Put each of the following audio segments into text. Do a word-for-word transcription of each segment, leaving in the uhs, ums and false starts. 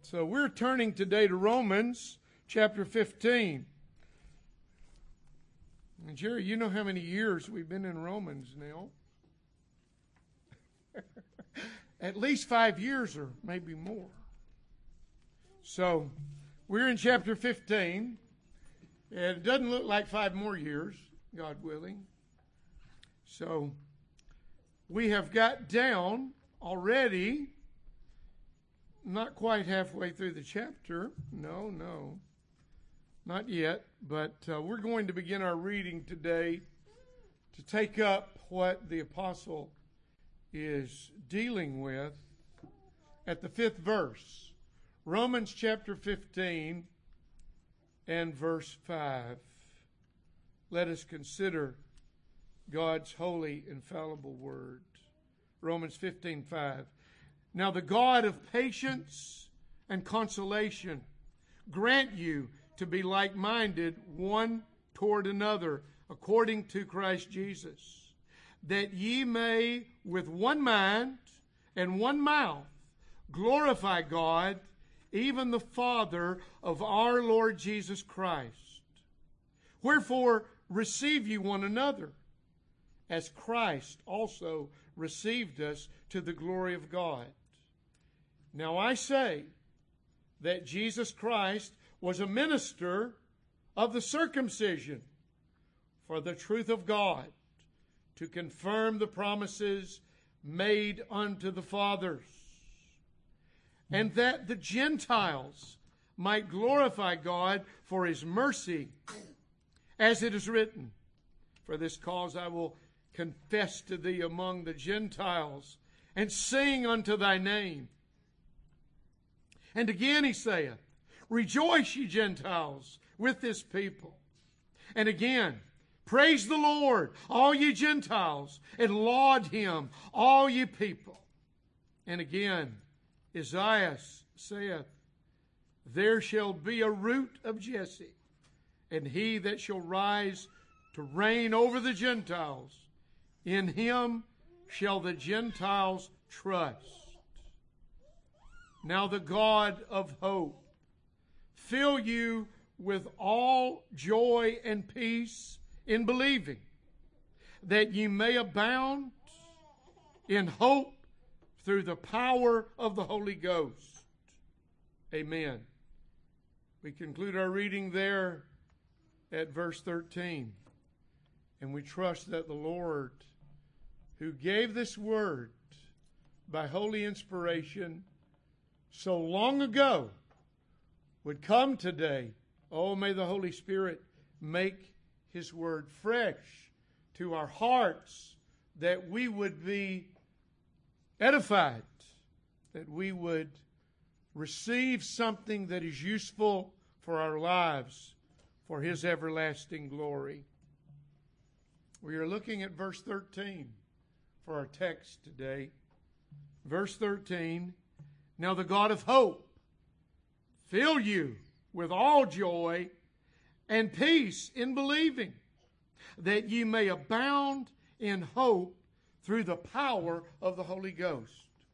So we're turning today to Romans chapter fifteen. And Jerry, you know how many years we've been in Romans now? At least five years or maybe more. So we're in chapter fifteen. And it doesn't look like five more years, God willing. So we have got down already, not quite halfway through the chapter. No, no, not yet. But uh, we're going to begin our reading today to take up what the apostle is dealing with at the fifth verse. Romans chapter fifteen and verse five. Let us consider God's holy, infallible word. Romans fifteen five. Now the God of patience and consolation grant you to be like-minded one toward another, according to Christ Jesus, that ye may with one mind and one mouth glorify God, even the Father of our Lord Jesus Christ. Wherefore receive ye one another, as Christ also received us to the glory of God. Now I say that Jesus Christ was a minister of the circumcision for the truth of God, to confirm the promises made unto the fathers, and that the Gentiles might glorify God for his mercy, as it is written, for this cause I will confess to thee among the Gentiles, and sing unto thy name. And again he saith, rejoice, ye Gentiles, with this people. And again, praise the Lord, all ye Gentiles, and laud him, all ye people. And again, Isaiah saith, there shall be a root of Jesse, and he that shall rise to reign over the Gentiles, in him shall the Gentiles trust. Now the God of hope fill you with all joy and peace in believing, that ye may abound in hope through the power of the Holy Ghost. Amen. We conclude our reading there at verse thirteen. And we trust that the Lord, who gave this word by holy inspiration so long ago, would come today. Oh, may the Holy Spirit make his word fresh to our hearts, that we would be edified, that we would receive something that is useful for our lives, for his everlasting glory. We are looking at verse thirteen for our text today. Verse thirteen, now the God of hope fill you with all joy and peace in believing, that ye may abound in hope through the power of the Holy Ghost.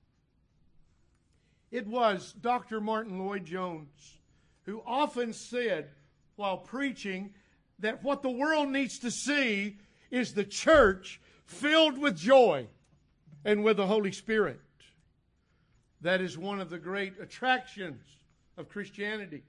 It was Doctor Martin Lloyd-Jones who often said while preaching that what the world needs to see is the church filled with joy and with the Holy Spirit. That is one of the great attractions of Christianity.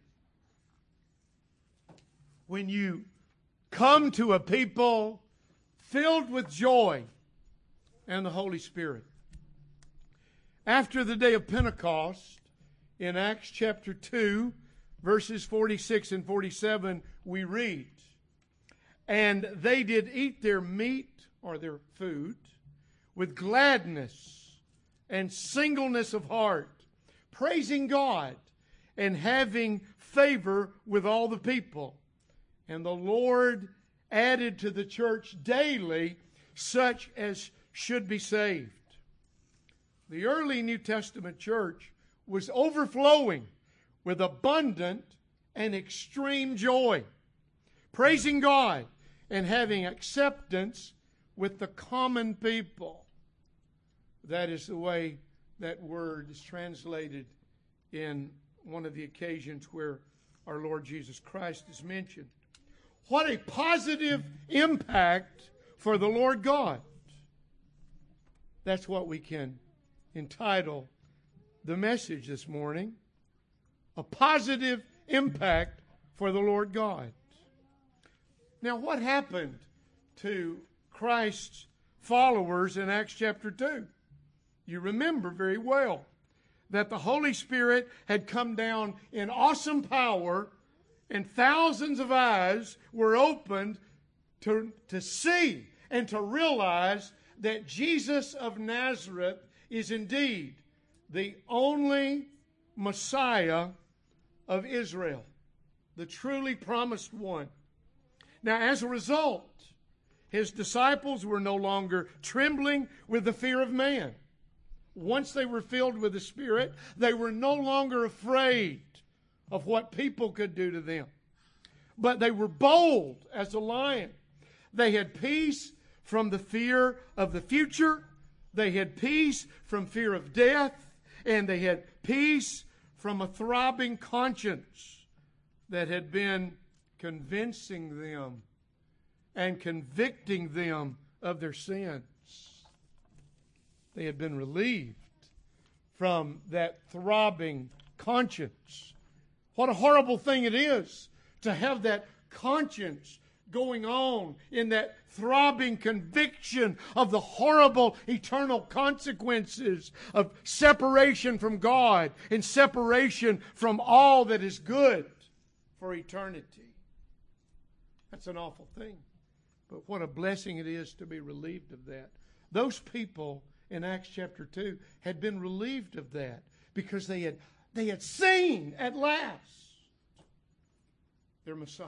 When you come to a people filled with joy and the Holy Spirit. After the day of Pentecost, in Acts chapter two, verses forty-six and forty-seven, we read, and they did eat their meat or their food with gladness and singleness of heart, praising God and having favor with all the people. And the Lord added to the church daily such as should be saved. The early New Testament church was overflowing with abundant and extreme joy, praising God and having acceptance with the common people. That is the way that word is translated in one of the occasions where our Lord Jesus Christ is mentioned. What a positive impact for the Lord God. That's what we can entitle the message this morning. A positive impact for the Lord God. Now, what happened to Christ's followers in Acts chapter two? You remember very well that the Holy Spirit had come down in awesome power, and thousands of eyes were opened to, to see and to realize that Jesus of Nazareth is indeed the only Messiah of Israel, the truly promised one. Now, as a result, his disciples were no longer trembling with the fear of man. Once they were filled with the Spirit, they were no longer afraid of what people could do to them. But they were bold as a lion. They had peace from the fear of the future. They had peace from fear of death. And they had peace from a throbbing conscience that had been convincing them and convicting them of their sins. They had been relieved from that throbbing conscience. What a horrible thing it is to have that conscience going on in that throbbing conviction of the horrible eternal consequences of separation from God and separation from all that is good for eternity. That's an awful thing. But what a blessing it is to be relieved of that. Those people in Acts chapter two had been relieved of that because they had, they had seen at last their Messiah.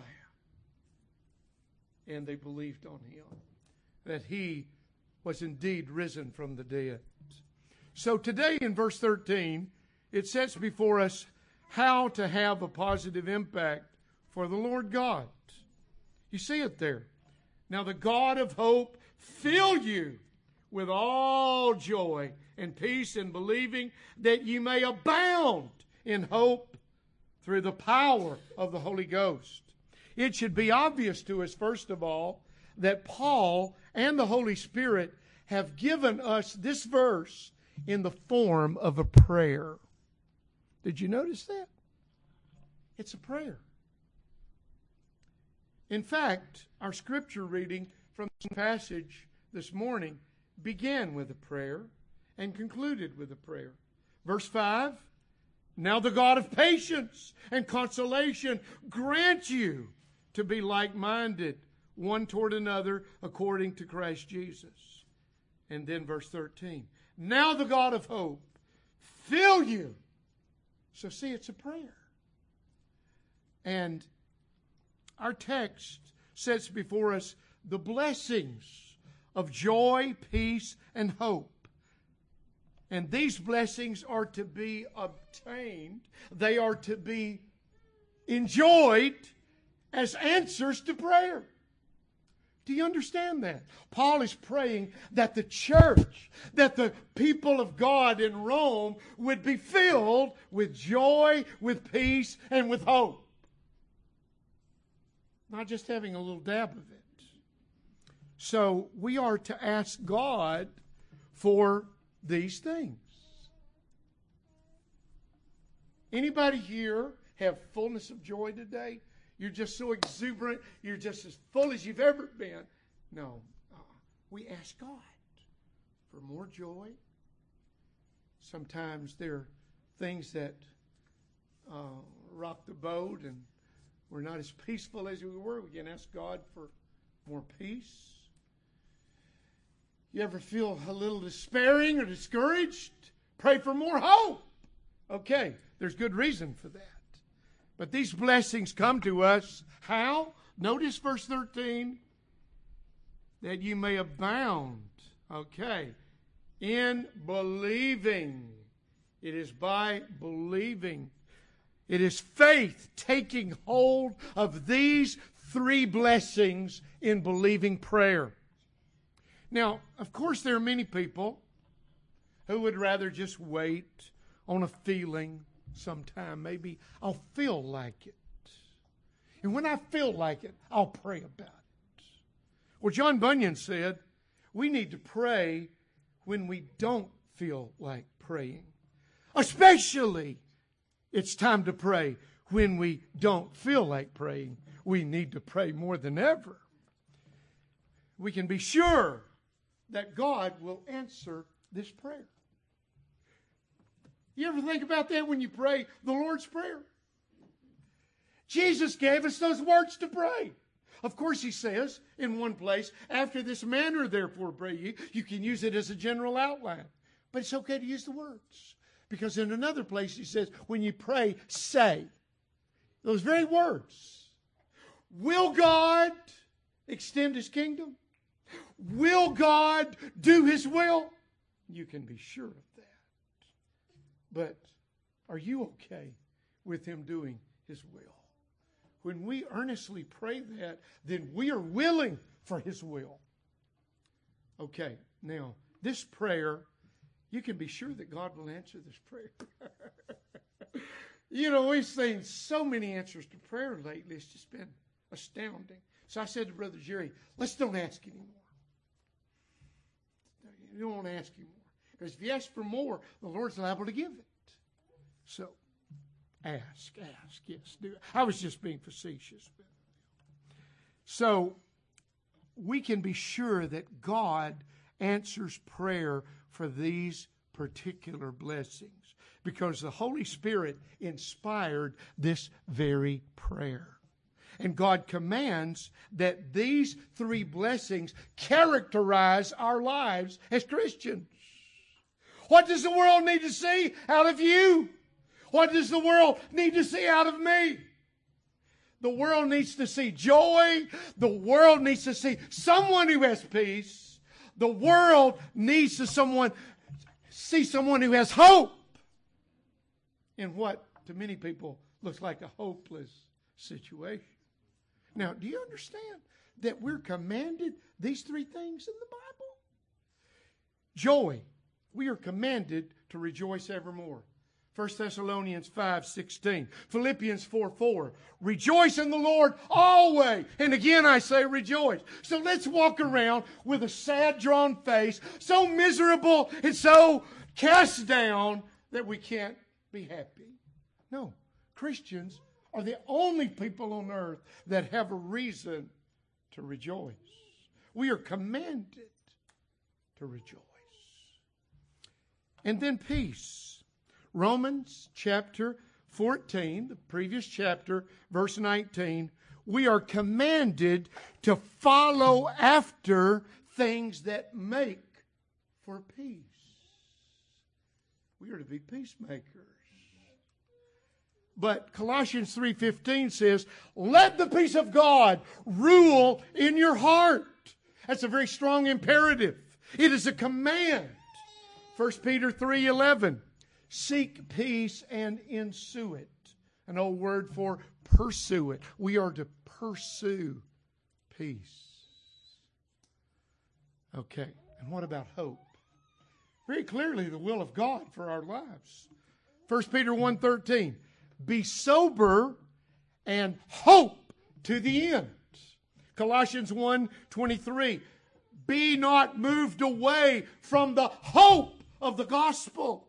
And they believed on him, that he was indeed risen from the dead. So today in verse thirteen, it sets before us how to have a positive impact for the Lord God. You see it there. Now the God of hope fill you with all joy and peace in believing, that you may abound in hope through the power of the Holy Ghost. It should be obvious to us, first of all, that Paul and the Holy Spirit have given us this verse in the form of a prayer. Did you notice that? It's a prayer. In fact, our scripture reading from this passage this morning began with a prayer and concluded with a prayer. Verse five, now the God of patience and consolation grant you to be like-minded one toward another according to Christ Jesus. And then verse thirteen, now the God of hope fill you. So see, it's a prayer. And our text sets before us the blessings of joy, peace, and hope. And these blessings are to be obtained. They are to be enjoyed as answers to prayer. Do you understand that? Paul is praying that the church, that the people of God in Rome would be filled with joy, with peace, and with hope. Not just having a little dab of it. So we are to ask God for these things. Anybody here have fullness of joy today? You're just so exuberant. You're just as full as you've ever been. No. Uh, we ask God for more joy. Sometimes there are things that uh, rock the boat and we're not as peaceful as we were. We can ask God for more peace. You ever feel a little despairing or discouraged? Pray for more hope. Okay, there's good reason for that. But these blessings come to us. How? Notice verse thirteen. That you may abound. Okay. In believing. It is by believing. It is faith taking hold of these three blessings in believing prayer. Now, of course, there are many people who would rather just wait on a feeling sometime, maybe I'll feel like it. And when I feel like it, I'll pray about it. Well, John Bunyan said, we need to pray when we don't feel like praying. Especially, it's time to pray when we don't feel like praying. We need to pray more than ever. We can be sure that God will answer this prayer. You ever think about that when you pray the Lord's Prayer? Jesus gave us those words to pray. Of course, he says in one place, after this manner, therefore, pray ye. You can use it as a general outline. But it's okay to use the words. Because in another place, he says, when you pray, say those very words. Will God extend his kingdom? Will God do his will? You can be sure of that. But are you okay with him doing his will? When we earnestly pray that, then we are willing for his will. Okay, now, this prayer, you can be sure that God will answer this prayer. You know, we've seen so many answers to prayer lately. It's just been astounding. So I said to Brother Jerry, let's don't ask anymore. You don't want to ask anymore. Because if you ask for more, the Lord's liable to give it. So, ask, ask, yes, do it. I was just being facetious. So, we can be sure that God answers prayer for these particular blessings because the Holy Spirit inspired this very prayer. And God commands that these three blessings characterize our lives as Christians. What does the world need to see out of you? What does the world need to see out of me? The world needs to see joy. The world needs to see someone who has peace. The world needs to someone see someone who has hope in what to many people looks like a hopeless situation. Now, do you understand that we're commanded these three things in the Bible? Joy. We are commanded to rejoice evermore. First Thessalonians five sixteen. Philippians four four. Rejoice in the Lord always. And again I say rejoice. So let's walk around with a sad, drawn face, so miserable and so cast down that we can't be happy. No. Christians are the only people on earth that have a reason to rejoice. We are commanded to rejoice. And then peace. Romans chapter fourteen, the previous chapter, verse nineteen, we are commanded to follow after things that make for peace. We are to be peacemakers. But Colossians three fifteen says, let the peace of God rule in your heart. That's a very strong imperative. It is a command. First Peter three eleven. Seek peace and ensue it. An old word for pursue it. We are to pursue peace. Okay, and what about hope? Very clearly the will of God for our lives. First Peter one thirteen. Be sober and hope to the end. Colossians one twenty-three. Be not moved away from the hope of the gospel.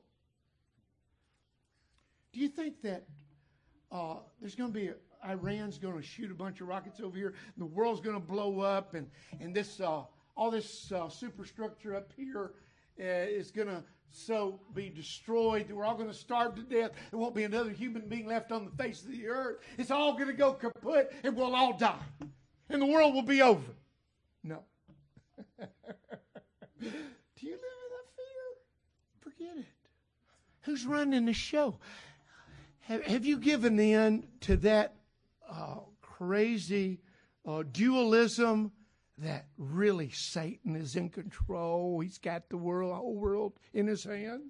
Do you think that uh, there's going to be, a, Iran's going to shoot a bunch of rockets over here, and the world's going to blow up, and, and this uh, all this uh, superstructure up here uh, is going to so be destroyed that we're all going to starve to death. There won't be another human being left on the face of the earth. It's all going to go kaput, and we'll all die. And the world will be over. No. Do you live in that fear? Forget it. Who's running the show? Have, have you given in to that uh, crazy uh, dualism that really Satan is in control? He's got the world, whole world in his hands.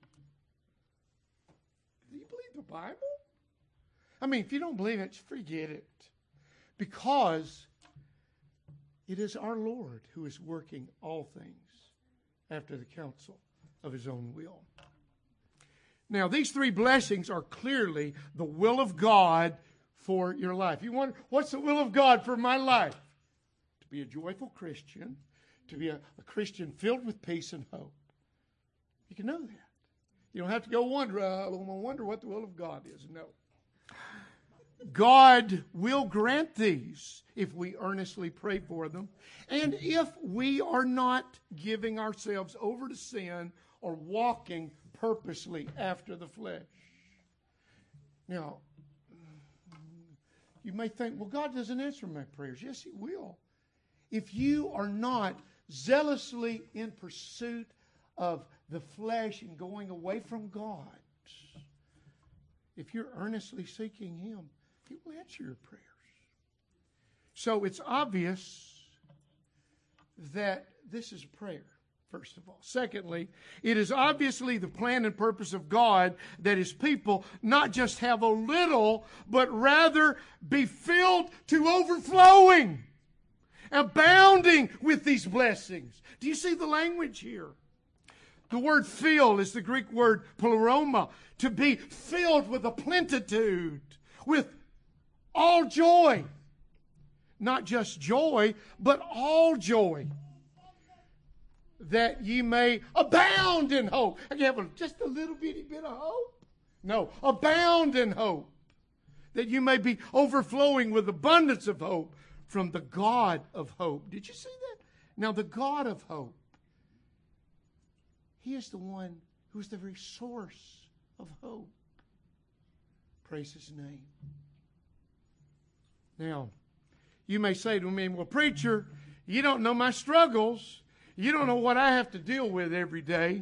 Do you believe the Bible? I mean, if you don't believe it, forget it. Because it is our Lord who is working all things after the counsel of his own will. Now, these three blessings are clearly the will of God for your life. You wonder, what's the will of God for my life? To be a joyful Christian, to be a, a Christian filled with peace and hope. You can know that. You don't have to go wonder, uh, I wonder what the will of God is. No. God will grant these if we earnestly pray for them, and if we are not giving ourselves over to sin or walking purposely after the flesh. Now, you may think, well, God doesn't answer my prayers. Yes, He will. If you are not zealously in pursuit of the flesh and going away from God, if you're earnestly seeking Him, He will answer your prayers. So it's obvious that this is prayer, first of all. Secondly, it is obviously the plan and purpose of God that His people not just have a little, but rather be filled to overflowing, abounding with these blessings. Do you see the language here? The word fill is the Greek word pleroma, to be filled with a plenitude, with all joy. Not just joy, but all joy. That ye may abound in hope. You have a, just a little bitty bit of hope? No, abound in hope. That you may be overflowing with abundance of hope from the God of hope. Did you see that? Now the God of hope, He is the one who is the very source of hope. Praise His name. Now, you may say to me, well, preacher, you don't know my struggles. You don't know what I have to deal with every day.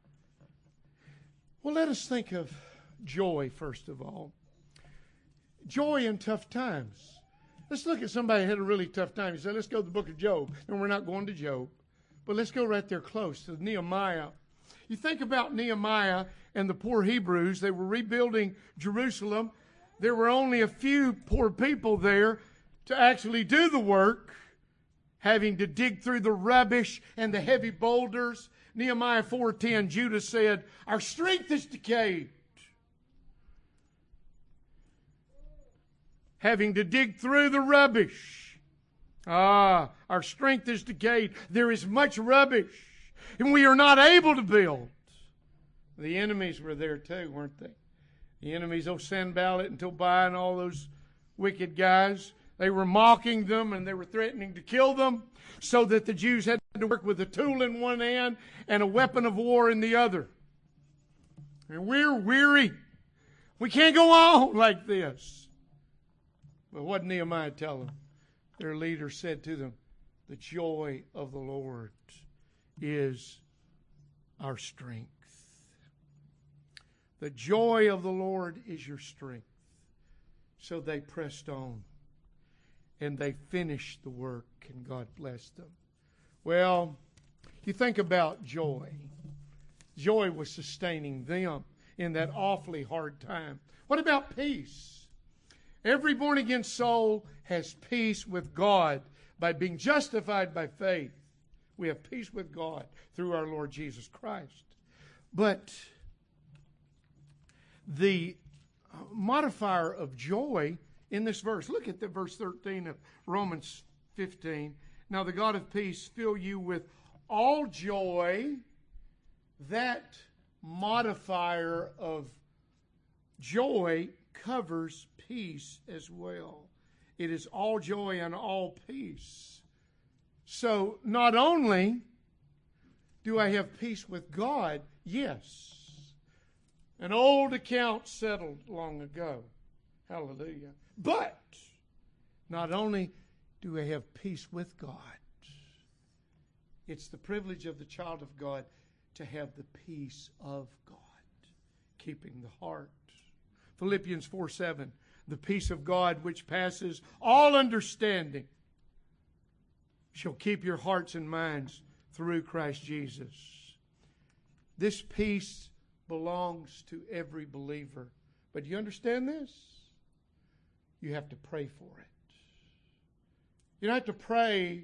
Well, let us think of joy, first of all. Joy in tough times. Let's look at somebody who had a really tough time. You say, let's go to the book of Job. And we're not going to Job. But let's go right there close to Nehemiah. You think about Nehemiah and the poor Hebrews. They were rebuilding Jerusalem. There were only a few poor people there to actually do the work, having to dig through the rubbish and the heavy boulders. Nehemiah four ten, Judah said, our strength is decayed. Having to dig through the rubbish. Ah, our strength is decayed. There is much rubbish, and we are not able to build. The enemies were there too, weren't they? The enemies, oh, Sanballat and Tobiah and all those wicked guys. They were mocking them and they were threatening to kill them, so that the Jews had to work with a tool in one hand and a weapon of war in the other. And we're weary. We can't go on like this. But what did Nehemiah tell them? Their leader said to them, the joy of the Lord is our strength. The joy of the Lord is your strength. So they pressed on. And they finished the work, and God blessed them. Well, you think about joy. Joy was sustaining them in that awfully hard time. What about peace? Every born-again soul has peace with God by being justified by faith. We have peace with God through our Lord Jesus Christ. But the modifier of joy in this verse, look at the verse thirteen of Romans fifteen. Now the God of peace fill you with all joy. That modifier of joy covers peace as well. It is all joy and all peace. So not only do I have peace with God, yes, an old account settled long ago. Hallelujah. But not only do I have peace with God, it's the privilege of the child of God to have the peace of God, keeping the heart. Philippians four seven, the peace of God which passes all understanding shall keep your hearts and minds through Christ Jesus. This peace belongs to every believer. But do you understand this? You have to pray for it. You don't have to pray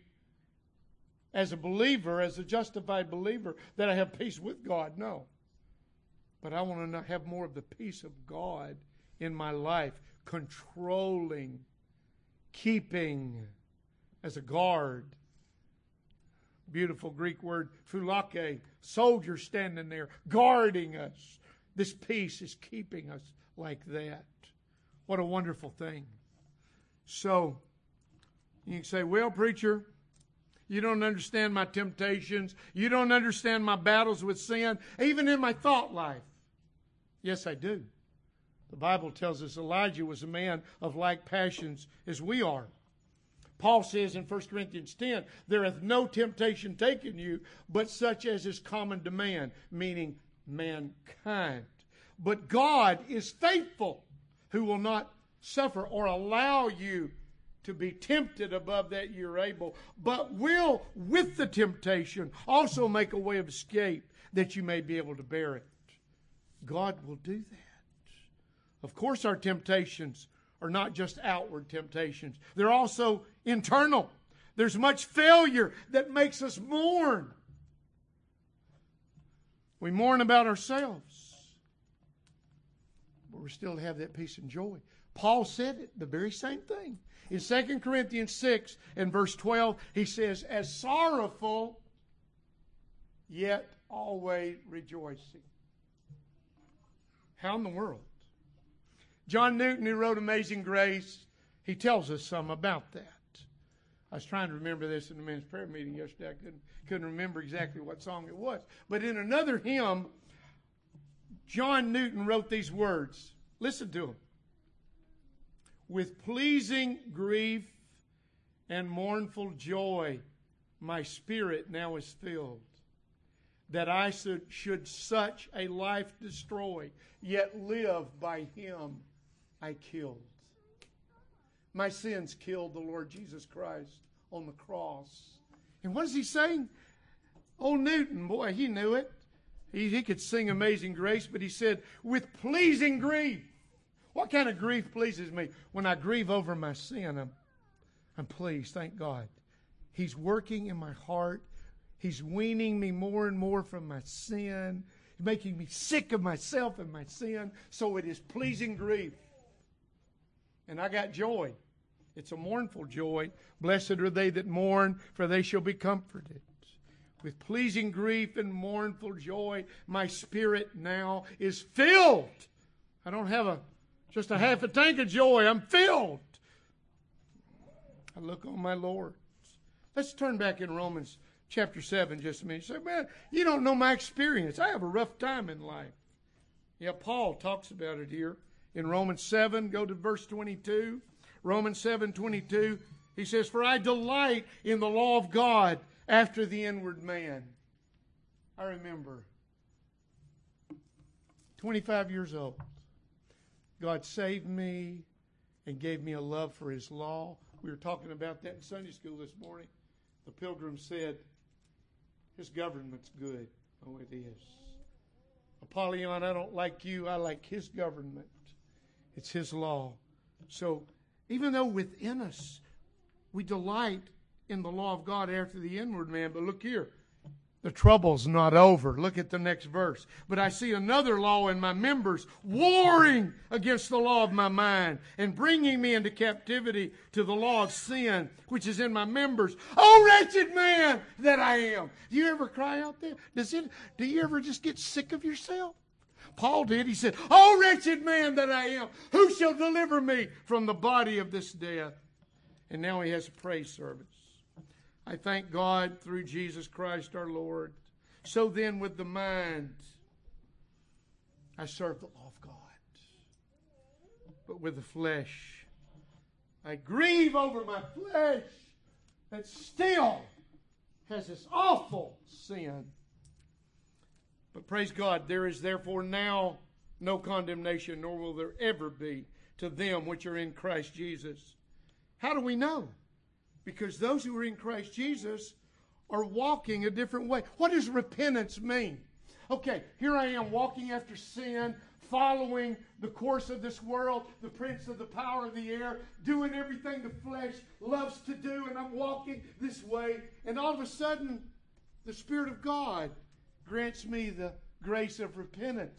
as a believer, as a justified believer, that I have peace with God. No. But I want to have more of the peace of God in my life, controlling, keeping as a guard. Beautiful Greek word, phulake, soldier standing there, guarding us. This peace is keeping us like that. What a wonderful thing. So, you can say, well, preacher, you don't understand my temptations. You don't understand my battles with sin, even in my thought life. Yes, I do. The Bible tells us Elijah was a man of like passions as we are. Paul says in First Corinthians ten, there hath no temptation taken you, but such as is common to man, meaning mankind. But God is faithful, who will not suffer or allow you to be tempted above that you're able, but will, with the temptation, also make a way of escape that you may be able to bear it. God will do that. Of course, our temptations are not just outward temptations. They're also internal. There's much failure that makes us mourn. We mourn about ourselves, but we still have that peace and joy. Paul said it, the very same thing. In Second Corinthians six and verse twelve, he says, as sorrowful, yet always rejoicing. How in the world? John Newton, who wrote Amazing Grace, he tells us some about that. I was trying to remember this in the men's prayer meeting yesterday. I couldn't, couldn't remember exactly what song it was. But in another hymn, John Newton wrote these words. Listen to them. With pleasing grief and mournful joy, my spirit now is filled, that I should, should such a life destroy, yet live by him I killed. My sins killed the Lord Jesus Christ on the cross. And what is he saying? Old Newton, boy, he knew it. He, he could sing Amazing Grace, but he said, with pleasing grief. What kind of grief pleases me? When I grieve over my sin, I'm, I'm pleased, thank God. He's working in my heart. He's weaning me more and more from my sin, making me sick of myself and my sin. So it is pleasing grief. And I got joy. It's a mournful joy. Blessed are they that mourn, for they shall be comforted. With pleasing grief and mournful joy, my spirit now is filled. I don't have a just a half a tank of joy. I'm filled. I look on my Lord. Let's turn back in Romans chapter seven just a minute. You say, man, you don't know my experience. I have a rough time in life. Yeah, Paul talks about it here. In Romans seven, go to verse twenty-two. Romans seven twenty-two, he says, for I delight in the law of God after the inward man. I remember, twenty-five years old, God saved me and gave me a love for his law. We were talking about that in Sunday school this morning. The pilgrim said, his government's good. Oh, it is. Apollyon, I don't like you. I like his government. It's his law. So even though within us we delight in the law of God after the inward man, but look here, the trouble's not over. Look at the next verse. But I see another law in my members, warring against the law of my mind and bringing me into captivity to the law of sin, which is in my members. Oh, wretched man that I am. Do you ever cry out there? Does it? Do you ever just get sick of yourself? Paul did. He said, oh, wretched man that I am, who shall deliver me from the body of this death? And now he has a praise service. I thank God through Jesus Christ our Lord. So then with the mind, I serve the law of God. But with the flesh, I grieve over my flesh that still has this awful sin. But praise God, there is therefore now no condemnation, nor will there ever be to them which are in Christ Jesus. How do we know? Because those who are in Christ Jesus are walking a different way. What does repentance mean? Okay, here I am walking after sin, following the course of this world, the prince of the power of the air, doing everything the flesh loves to do, and I'm walking this way. And all of a sudden, the Spirit of God grants me the grace of repentance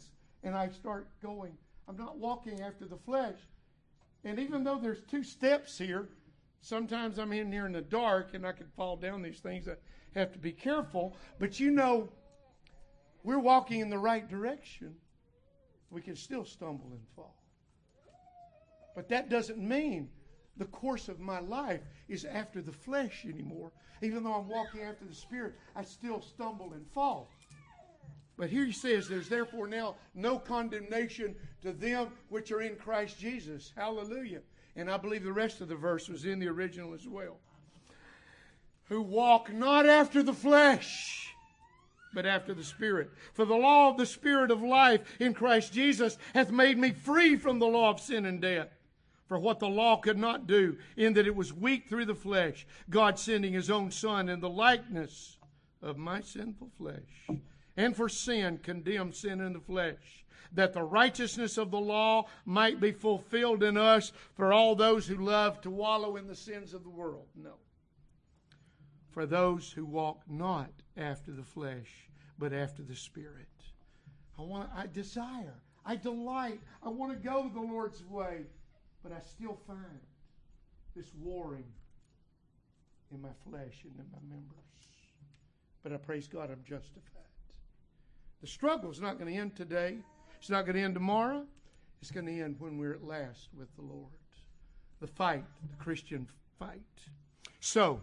and I start going, I'm not walking after the flesh. And even though there's two steps here, sometimes I'm in here in the dark and I can fall down these things. I have to be careful. But you know, we're walking in the right direction. We can still stumble and fall. But that doesn't mean the course of my life is after the flesh anymore. Even though I'm walking after the Spirit, I still stumble and fall. But here he says, there's therefore now no condemnation to them which are in Christ Jesus. Hallelujah. And I believe the rest of the verse was in the original as well. Who walk not after the flesh, but after the Spirit. For the law of the Spirit of life in Christ Jesus hath made me free from the law of sin and death. For what the law could not do, in that it was weak through the flesh, God sending His own Son in the likeness of my sinful flesh, and for sin condemned sin in the flesh, that the righteousness of the law might be fulfilled in us for all those who love to wallow in the sins of the world. No. For those who walk not after the flesh, but after the Spirit. I want, I desire, I delight, I want to go the Lord's way, but I still find this warring in my flesh and in my members. But I praise God I'm justified. The struggle is not going to end today. It's not going to end tomorrow. It's going to end when we're at last with the Lord. The fight, the Christian fight. So,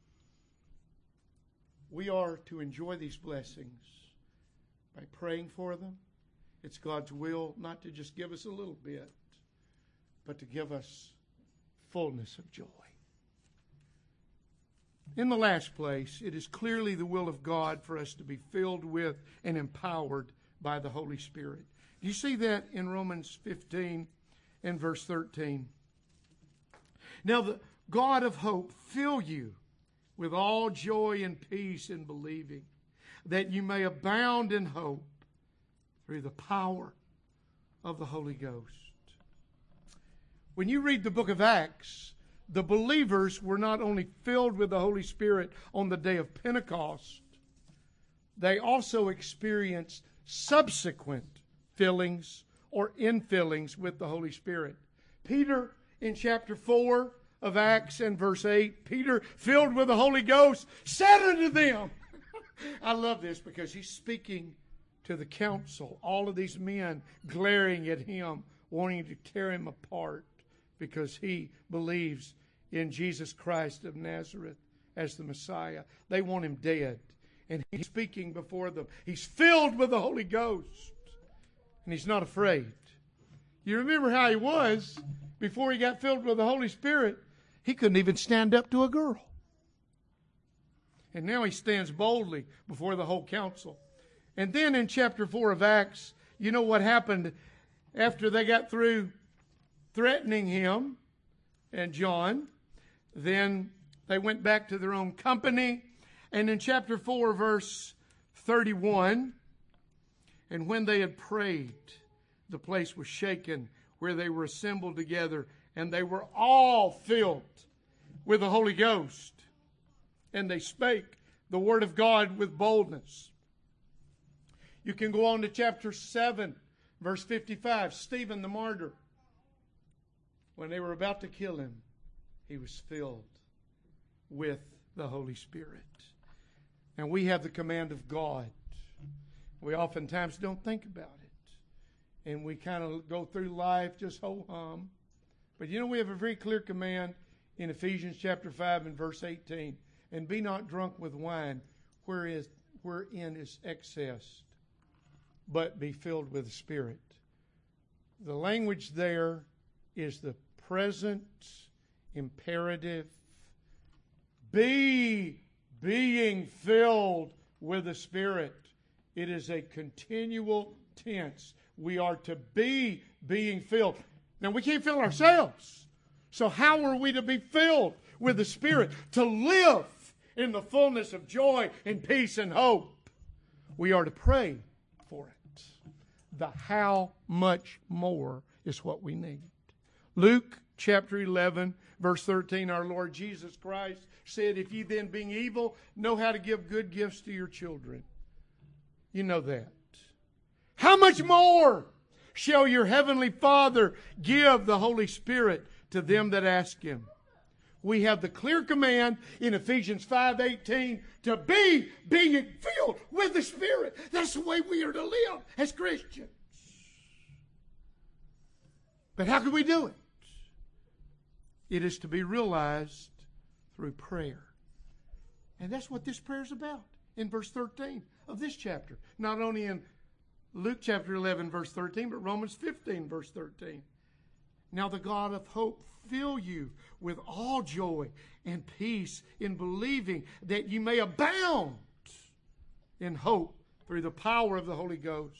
we are to enjoy these blessings by praying for them. It's God's will not to just give us a little bit, but to give us fullness of joy. In the last place, it is clearly the will of God for us to be filled with and empowered by the Holy Spirit. Do you see that in Romans fifteen and verse thirteen? Now the God of hope fill you with all joy and peace in believing, that you may abound in hope through the power of the Holy Ghost. When you read the book of Acts, the believers were not only filled with the Holy Spirit on the day of Pentecost, they also experienced subsequent fillings or infillings with the Holy Spirit. Peter, in chapter four of Acts and verse eight, Peter, filled with the Holy Ghost, said unto them, I love this because he's speaking to the council, all of these men glaring at him, wanting to tear him apart because he believes in Jesus Christ of Nazareth as the Messiah. They want him dead. And he's speaking before them. He's filled with the Holy Ghost. And he's not afraid. You remember how he was before he got filled with the Holy Spirit. He couldn't even stand up to a girl. And now he stands boldly before the whole council. And then in chapter four of Acts, you know what happened after they got through threatening him and John. Then they went back to their own company. And in chapter four, verse thirty-one, and when they had prayed, the place was shaken where they were assembled together, and they were all filled with the Holy Ghost. And they spake the word of God with boldness. You can go on to chapter seven, verse fifty-five. Stephen the martyr, when they were about to kill him, he was filled with the Holy Spirit. And we have the command of God. We oftentimes don't think about it. And we kind of go through life just ho-hum. But you know, we have a very clear command in Ephesians chapter five and verse eighteen. And be not drunk with wine, wherein is excess, but be filled with the Spirit. The language there is the present imperative. Be being filled with the Spirit. It is a continual tense. We are to be being filled. Now, we can't fill ourselves. So how are we to be filled with the Spirit? To live in the fullness of joy and peace and hope. We are to pray for it. The how much more is what we need. Luke chapter eleven, verse thirteen, our Lord Jesus Christ said, if ye then being evil know how to give good gifts to your children. You know that. how much more shall your heavenly Father give the Holy Spirit to them that ask Him? We have the clear command in Ephesians five eighteen to be being filled with the Spirit. That's the way we are to live as Christians. But how can we do it? It is to be realized through prayer. And that's what this prayer is about in verse thirteen of this chapter. Not only in Luke chapter eleven, verse thirteen, but Romans fifteen, verse thirteen. Now the God of hope fill you with all joy and peace in believing, that you may abound in hope through the power of the Holy Ghost.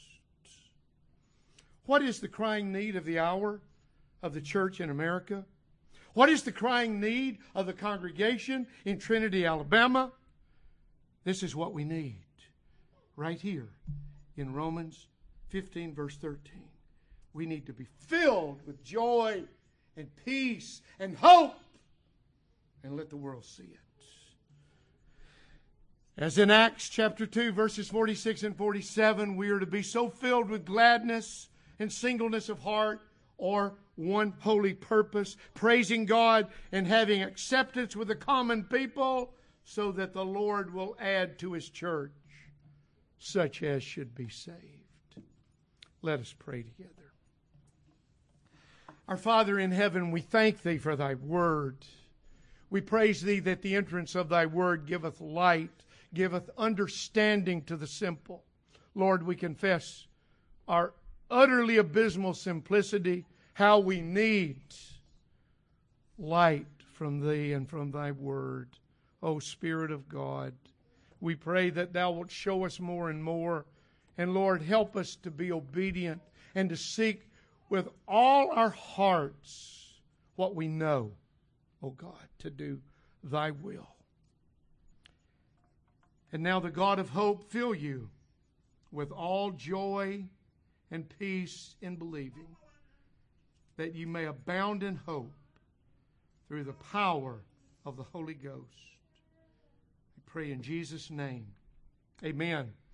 What is the crying need of the hour of the church in America? What is the crying need of the congregation in Trinity, Alabama? This is what we need right here in Romans fifteen, verse thirteen. We need to be filled with joy and peace and hope, and let the world see it. As in Acts chapter two, verses forty-six and forty-seven, we are to be so filled with gladness and singleness of heart, or one holy purpose, praising God and having acceptance with the common people, so that the Lord will add to His church such as should be saved. Let us pray together. Our Father in heaven, we thank Thee for Thy word. We praise Thee that the entrance of Thy word giveth light, giveth understanding to the simple. Lord, we confess our utterly abysmal simplicity, how we need light from Thee and from Thy word. O Spirit of God, we pray that Thou wilt show us more and more. And Lord, help us to be obedient and to seek with all our hearts what we know, O God, to do Thy will. And now the God of hope fill you with all joy and peace in believing, that you may abound in hope through the power of the Holy Ghost. We pray in Jesus' name. Amen.